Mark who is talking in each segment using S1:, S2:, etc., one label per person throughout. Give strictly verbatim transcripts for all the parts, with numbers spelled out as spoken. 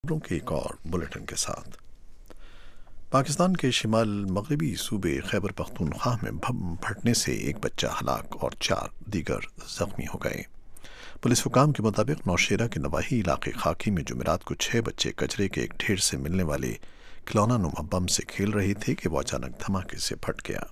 S1: खबरों के एक और बुलेटिन के साथ पाकिस्तान के शिमाल मगरबी सूबे खैबर पख्तूनख्वा में बम फटने से एक बच्चा हलाक और चार दीगर जख्मी हो गए। पुलिस हुकाम के मुताबिक नौशेरा के नवाही इलाके खाकी में जुमेरात को छह बच्चे कचरे के एक ढेर से मिलने वाले खिलौना नुमा बम से खेल रहे थे कि वो अचानक धमाके से फट गया।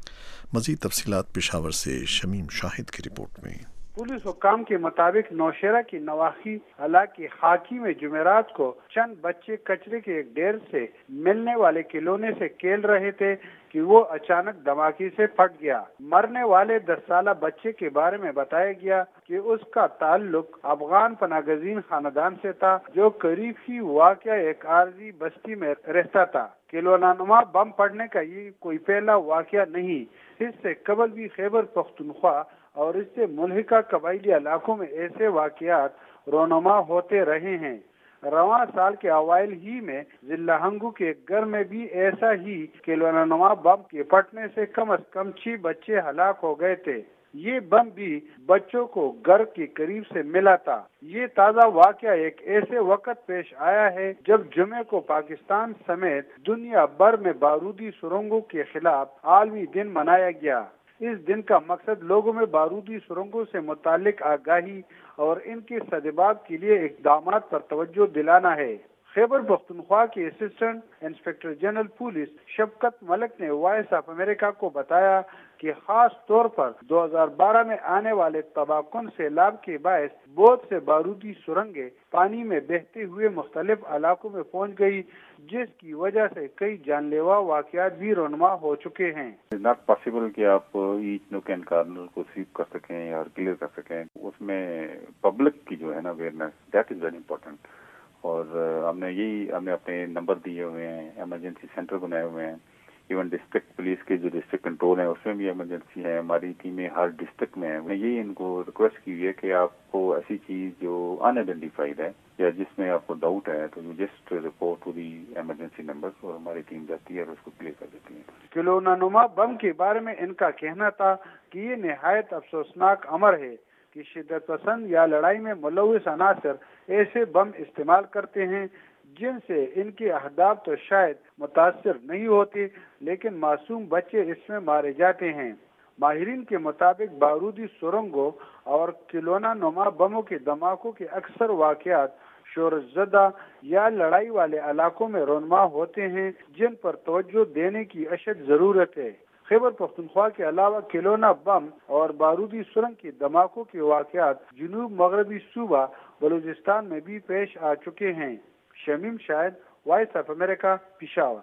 S1: मजीद तफसीलात पेशावर से शमीम शाहिद की रिपोर्ट में।
S2: पुलिस हुकाम के मुताबिक नौशेरा की नवाही इलाके खाकी में जुमेरात को चंद बच्चे कचरे के एक ढेर से मिलने वाले खिलौने से खेल रहे थे कि वो अचानक धमाके से फट गया। मरने वाले दस साला बच्चे के बारे में बताया गया कि उसका ताल्लुक अफगान पनागजीन खानदान से था, जो करीब ही वाक़या एक आरजी बस्ती में रहता था। खिलौना नुमा बम पड़ने का ये कोई पहला वाक़या नहीं। इससे कबल भी खैबर पख्तूनख्वा और इससे मुल्हिका कबायली इलाकों में ऐसे वाक़यात रोनुमा होते रहे हैं। रवां साल के अवाइल ही में जिला हंगू के घर में भी ऐसा ही खिलौना नुमा बम के फटने से कम अज कम छह बच्चे हलाक हो गए थे। ये बम भी बच्चों को घर के करीब से मिला था। ये ताज़ा वाक़या एक ऐसे वक्त पेश आया है जब जुमे को पाकिस्तान समेत दुनिया भर में बारूदी सुरंगों के खिलाफ आलमी दिन मनाया गया। इस दिन का मकसद लोगों में बारूदी सुरंगों से मुतालिक आगाही और इनके सद्भाव के लिए इक़दामात पर तवज्जो दिलाना है। खैबर पख्तूनख्वा के assistant inspector general police Shafqat Malik ने वॉइस ऑफ अमेरिका को बताया कि खास तौर पर दो हज़ार बारह में आने वाले तबाकुन सैलाब के बायस बहुत से बारूदी सुरंगें पानी में बहते हुए मुख्तलिफ इलाकों में पहुंच गई, जिसकी वजह से कई जानलेवा वाक़यात भी रोनुमा हो चुके हैं।
S3: नॉट पॉसिबल कि आप ईच नूक एंड कॉर्नर को स्वीप कर सकें या क्लियर कर सकें। उसमें पब्लिक की जो है ना awareness, that is very important. और हमने यही हमने अपने नंबर दिए हुए हैं, इमरजेंसी सेंटर बनाए हुए हैं। इवन डिस्ट्रिक्ट पुलिस के जो डिस्ट्रिक्ट कंट्रोल है उसमें भी इमरजेंसी है, हमारी टीमें हर डिस्ट्रिक्ट में है। मैंने यही इनको रिक्वेस्ट की है कि आपको ऐसी चीज जो अनआइडेंटिफाइड है या जिसमें आपको डाउट है तो you just report to the emergency number और हमारी टीम जाती है और उसको क्लियर कर देती है।
S2: खिलौना नुमा बम के बारे में इनका कहना था कि ये निहायत अफसोसनाक अमर है कि शिद्दत पसंद या लड़ाई में मुलविस अनासर ऐसे बम इस्तेमाल करते हैं जिनसे इनके अहदाफ तो शायद मुतासर नहीं होते, लेकिन मासूम बच्चे इसमें मारे जाते हैं। माहिरीन के मुताबिक बारूदी सुरंगों और खिलौना नुमा बमों के धमाकों के अक्सर वाक़यात शोरज़दा या लड़ाई वाले इलाकों में रोनुमा होते हैं, जिन पर तवज्जो देने की अशद ज़रूरत है। खैबर पख्तूनख्वा के अलावा खिलौना बम और बारूदी सुरंग के धमाकों के वाक़यात जुनूब मगरबी सूबा बलूचिस्तान में भी पेश आ चुके हैं। Shamim Shahid, voice of America, Peshawar.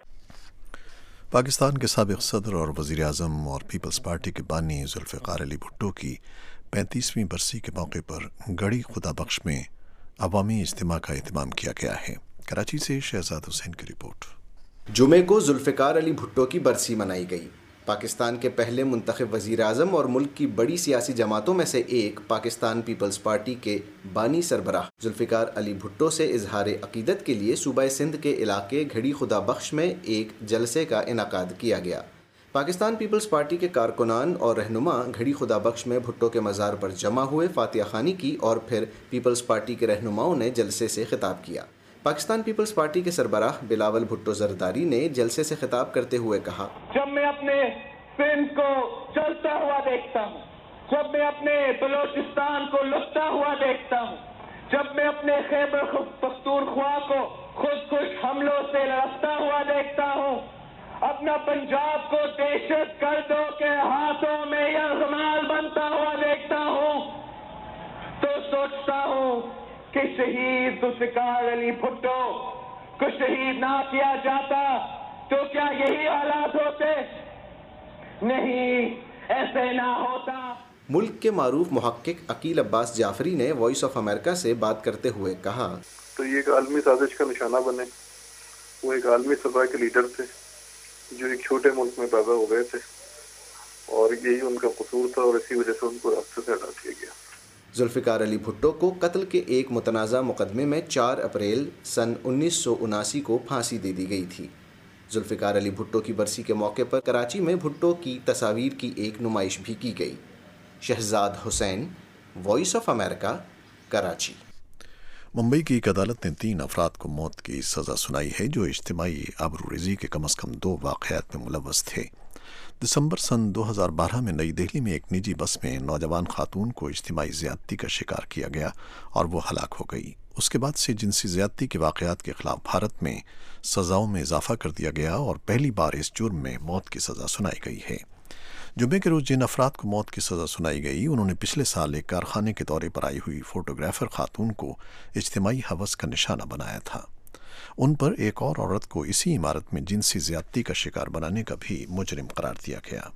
S1: Pakistan के साबिक़ सदर और वज़ीर आज़म और पीपल्स पार्टी के बानी जुल्फ़िकार अली भुट्टो की पैंतीसवीं बरसी के मौके पर गढ़ी खुदा बख्श में अवामी इज्तिमा का एहतमाम किया गया है। कराची से शहजाद हुसैन की रिपोर्ट।
S4: जुमे को जुल्फ़िकार अली भुट्टो की बरसी मनाई गई। पाकिस्तान के पहले मुंतखब वज़ीर आज़म और मुल्क की बड़ी सियासी जमातों में से एक पाकिस्तान पीपल्स पार्टी के बानी सरबराह जुल्फ़िकार अली भुट्टो से इजहार अक़ीदत के लिए सूबा सिंध के इलाके घड़ी खुदा बख्श में एक जलसे का इनाकाद किया गया। पाकिस्तान पीपल्स पार्टी के कारकुनान और रहनुमा घड़ी खुदा बख्श में भुट्टो के मज़ार पर जमा हुए, फातिहा खानी की और फिर पीपल्स पार्टी के रहनुमाओं ने जलसे से खिताब किया। पाकिस्तान पीपल्स पार्टी के सरबराह बिलावल भुट्टो जरदारी ने जलसे से खिताब करते हुए कहा,
S5: जब मैं अपने सिंध को चलता हुआ देखता हूँ, जब मैं अपने बलोचिस्तान को लुटता हुआ देखता हूँ, जब मैं अपने खैबर पख्तूनख्वा को खुद कुछ हमलों से लड़ता हुआ देखता हूँ, अपना पंजाब को दहशत गर्दों के हाथों में यरगमाल बनता हुआ देखता हूँ, तो सोचता हूँ कि शहीद जुल्फ़िकार अली भुट्टो को शहीद ना किया जाता तो क्या यही हालात होते? नहीं, ऐसे ना होता।
S4: मुल्क के मारूफ मुहक्किक अकील अब्बास जाफरी ने वॉइस ऑफ अमेरिका से बात करते हुए कहा,
S6: तो ये एक आलमी साजिश का निशाना बने। वो एक आलमी सभा के लीडर थे जो एक छोटे मुल्क में पैदा हो गए थे और यही उनका कसूर था और इसी वजह से उनको रास्ते से हटा दिया गया।
S4: जुल्फ़िकार अली भुट्टो को कत्ल के एक मुतनाज़ा मुकदमे में चार अप्रैल सन उन्नीस सौ उनासी को फांसी दे दी गई थी। जुल्फ़िकार अली भुट्टो की बरसी के मौके पर कराची में भुट्टो की तस्वीर की एक नुमाइश भी की गई। Shahzad Hussain, voice of America, Karachi.
S1: Mumbai की एक अदालत ने तीन अफराद को मौत की सज़ा सुनाई है जो इज्तिमाई आबरूरेज़ी के कम अज़ कम दो वाक़यात में मुलव्वस थे। दिसंबर सन दो हज़ार बारह में नई दिल्ली में एक निजी बस में नौजवान खातून को इज्तिमाई ज़्यादती का शिकार किया गया और वो हलाक हो गई। उसके बाद से जिनसी ज़्यादती के वाक़यात के ख़िलाफ़ भारत में सज़ाओं में इजाफ़ा कर दिया गया और पहली बार इस जुर्म में मौत की सज़ा सुनाई गई है। जुमे के रोज़ जिन अफराद को मौत की सज़ा सुनाई गई उन्होंने पिछले साल एक कारखाने के दौरे पर आई हुई फोटोग्राफर खातून को इज्तिमाई हवस का निशाना बनाया था। उन पर एक और औरत को इसी इमारत में जिनसी ज़्यादती का शिकार बनाने का भी मुजरिम करार दिया गया।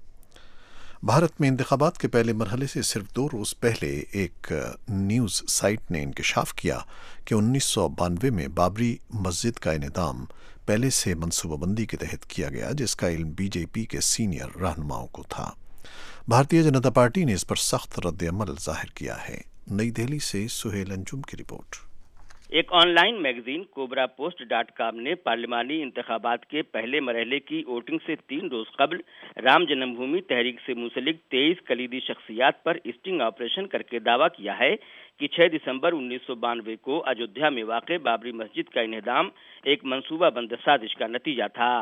S1: भारत में इंतखाबात के पहले मरहले से सिर्फ दो रोज़ पहले एक न्यूज़ साइट ने इंकशाफ किया कि उन्नीस सौ बानवे में बाबरी मस्जिद का इनेदाम पहले से मनसूबाबंदी के तहत किया गया, जिसका इल्म बीजेपी के सीनियर रहनुमाओं को था। भारतीय जनता पार्टी ने इस पर सख्त रद्द-ए-अमल जाहिर किया है। नई दिल्ली से सुहेल अंजुम की रिपोर्ट।
S7: एक online magazine Cobra Post dot com ने पार्लिमानी इंतखाबात के पहले मरहले की वोटिंग से तीन रोज कबल राम जन्मभूमि तहरीक से मुंसलिक तेईस कलीदी शख्सियात पर स्टिंग ऑपरेशन करके दावा किया है कि छह दिसंबर उन्नीस सौ बानवे को अयोध्या में वाक़ बाबरी मस्जिद का इन्हदाम एक मंसूबाबंद साजिश का नतीजा था।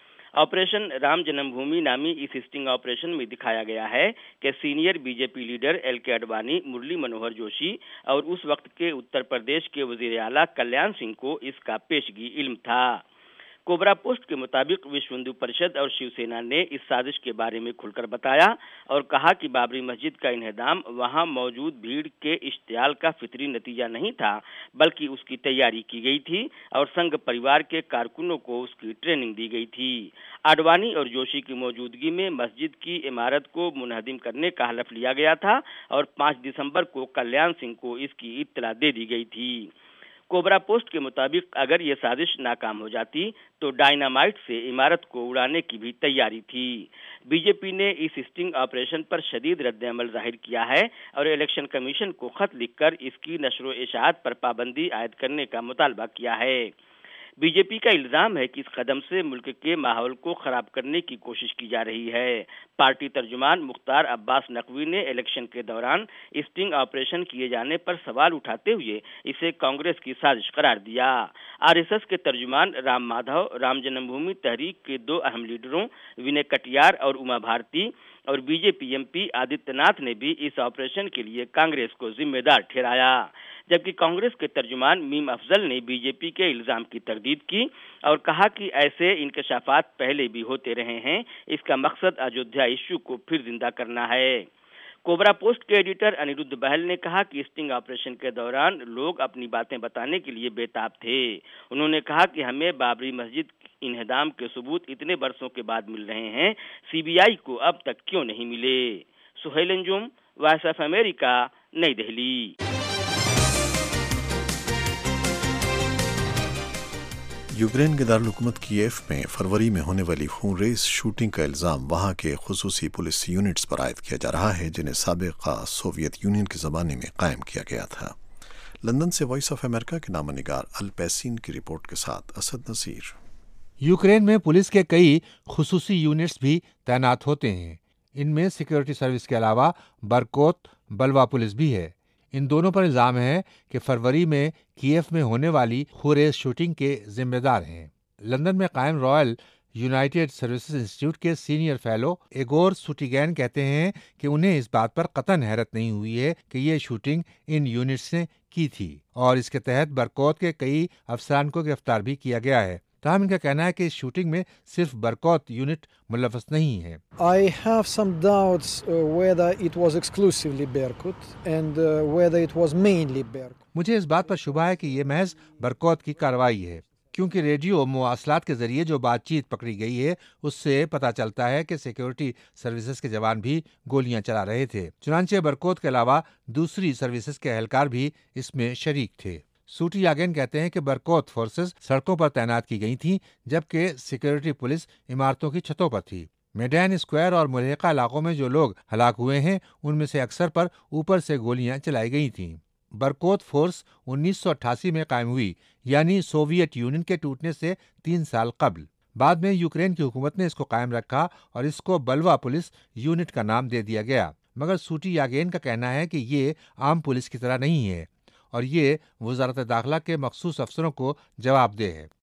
S7: ऑपरेशन राम जन्मभूमि नामी इस स्टिंग ऑपरेशन में दिखाया गया है कि सीनियर बीजेपी लीडर एल के अडवाणी, मुरली मनोहर जोशी और उस वक्त के उत्तर प्रदेश के वजीर आला कल्याण सिंह को इसका पेशगी इल्म था। कोबरा पोस्ट के मुताबिक विश्व हिंदू परिषद और शिवसेना ने इस साजिश के बारे में खुलकर बताया और कहा कि बाबरी मस्जिद का इन्हदाम वहां मौजूद भीड़ के इश्तियाल का फितरी नतीजा नहीं था, बल्कि उसकी तैयारी की गई थी और संघ परिवार के कारकुनों को उसकी ट्रेनिंग दी गई थी। आडवाणी और जोशी की मौजूदगी में मस्जिद की इमारत को मुनहदिम करने का हलफ लिया गया था और पाँच दिसंबर को कल्याण सिंह को इसकी इत्तला दे दी गई थी। कोबरा पोस्ट के मुताबिक अगर ये साजिश नाकाम हो जाती तो डायनामाइट से इमारत को उड़ाने की भी तैयारी थी। बीजेपी ने इस स्टिंग ऑपरेशन पर शदीद रद्द-ए-अमल जाहिर किया है और इलेक्शन कमीशन को खत लिखकर इसकी नशर व इशाअत पर पाबंदी आयद करने का मुतालबा किया है। बीजेपी का इल्जाम है कि इस कदम से मुल्क के माहौल को खराब करने की कोशिश की जा रही है। पार्टी तर्जुमान मुख्तार अब्बास नकवी ने इलेक्शन के दौरान स्टिंग ऑपरेशन किए जाने पर सवाल उठाते हुए इसे कांग्रेस की साजिश करार दिया। आरएसएस के तर्जुमान राम माधव, राम जन्मभूमि तहरीक के दो अहम लीडरों विनय कटियार और उमा भारती और बीजेपी एमपी आदित्यनाथ ने भी इस ऑपरेशन के लिए कांग्रेस को जिम्मेदार ठहराया, जबकि कांग्रेस के तर्जुमान मीम अफजल ने बीजेपी के इल्जाम की तरदीद की और कहा कि ऐसे इंकशाफात पहले भी होते रहे हैं, इसका मकसद अयोध्या इश्यू को फिर जिंदा करना है। कोबरा पोस्ट के एडिटर अनिरुद्ध बहल ने कहा कि स्टिंग ऑपरेशन के दौरान लोग अपनी बातें बताने के लिए बेताब थे। उन्होंने कहा कि हमें बाबरी मस्जिद इन्हदाम के सबूत इतने बरसों के बाद मिल रहे हैं, सीबीआई को अब तक क्यों नहीं मिले। Suhail Anjum, voice of America, नई दिल्ली।
S1: यूक्रेन के दारुल-हुकूमत कीव में फरवरी में होने वाली खून-रेज़ शूटिंग का इल्ज़ाम वहाँ के खुसूसी पुलिस यूनिट्स पर आयद किया जा रहा है, जिन्हें साबिक़ा सोवियत यूनियन के ज़माने में कायम किया गया था। लंदन से वॉइस ऑफ अमेरिका के नामा निगार अल पैसिन की रिपोर्ट के साथ असद नसीर।
S8: यूक्रेन में पुलिस के कई खुसूसी यूनिट्स भी तैनात होते हैं। इनमें सिक्योरिटी सर्विस के अलावा बरकोत बलवा पुलिस भी है। इन दोनों पर इल्ज़ाम है कि फरवरी में कीव में होने वाली खून-रेज़ शूटिंग के जिम्मेदार हैं। लंदन में कायम रॉयल यूनाइटेड सर्विसेज इंस्टीट्यूट के सीनियर फेलो एगोर सुटिगैन कहते हैं कि उन्हें इस बात पर कतन हैरत नहीं हुई है कि ये शूटिंग इन यूनिट्स ने की थी और इसके तहत बरकौत के कई अफसरान को गिरफ्तार भी किया गया है। ताहम इनका कहना है कि इस शूटिंग में सिर्फ बरकौत यूनिट मुलव्वस नहीं है।
S9: I have some doubts uh, whether it was exclusively Berkut and uh, whether it was mainly Berkut.
S8: मुझे इस बात पर शुबा है कि ये महज बरकौत की कार्रवाई है, क्योंकि रेडियो मवासलात के जरिए जो बातचीत पकड़ी गई है उससे पता चलता है कि सिक्योरिटी सर्विसेज के जवान भी गोलियां चला रहे थे। चुनांचे बरकौत के अलावा दूसरी सर्विसेज के एहलकार भी इसमें शरीक थे। सूटी यागेन कहते हैं कि बरकौत फोर्सेस सड़कों पर तैनात की गई थीं, जबकि सिक्योरिटी पुलिस इमारतों की छतों पर थी। मेडैन स्क्वायर और मुल्हिका इलाकों में जो लोग हलाक हुए हैं उनमें से अक्सर पर ऊपर से गोलियां चलाई गई थीं। बरकौत फोर्स उन्नीस सौ अट्ठासी में कायम हुई, यानी सोवियत यूनियन के टूटने से तीन साल कबल। बाद में यूक्रेन की हुकूमत ने इसको कायम रखा और इसको बलवा पुलिस यूनिट का नाम दे दिया गया। मगर सूटी यागेन का कहना है कि ये आम पुलिस की तरह नहीं है اور یہ وزارت داخلہ کے مخصوص افسروں کو جواب دہ ہے۔